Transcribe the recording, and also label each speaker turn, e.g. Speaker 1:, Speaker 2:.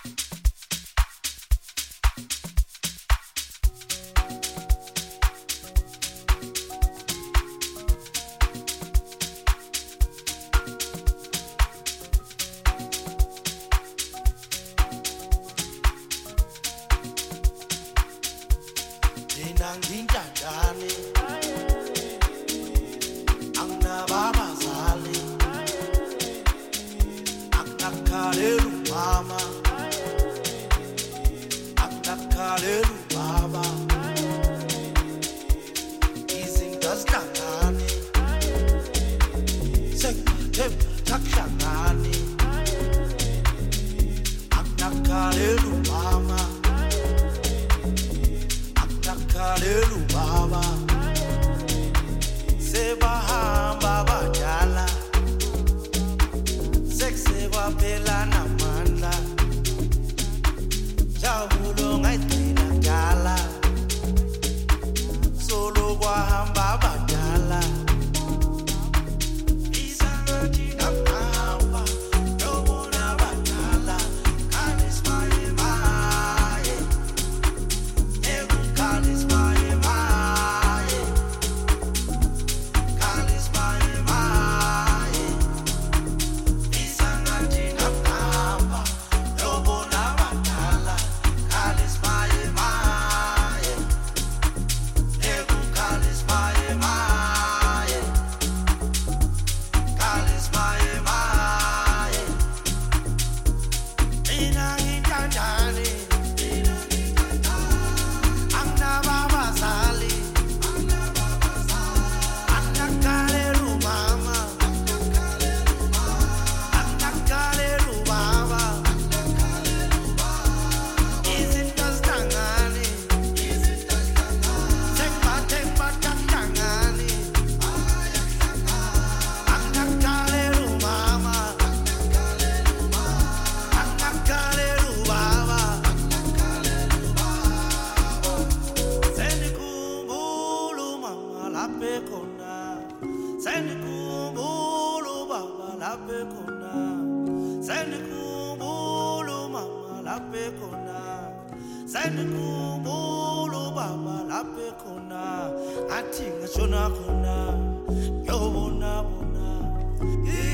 Speaker 1: Nginjani anginababazali akunakhalelu mama akunakhalelu baba izinto azihlangani sekuthemba takuhlangani akunakhalelu mama akunakhalelu baba sebahamba badala sekusekwaphela namandla jabulo ngayigcina dala solo kwahamba badala isangathi ngahamba yobona badala khalismaye maye khalismaye maye khalismaye maye isangathi ngahamba yobona badala khalismaye maye khalismaye maye khalismaye maye mina ngithandani anginababazali akunakhalelu mama akunakhalelu baba izinto azihlangani sekuthemba takuhlangani akunakhalelu mama akunakhalelu baba sendikhumbula mama lapha ekhona sendikhumbula baba lapha ekhona sendikhumbula mama lapha ekhona sendikhumbula baba lapha ekhona athi ngishona khona ngiyobona bona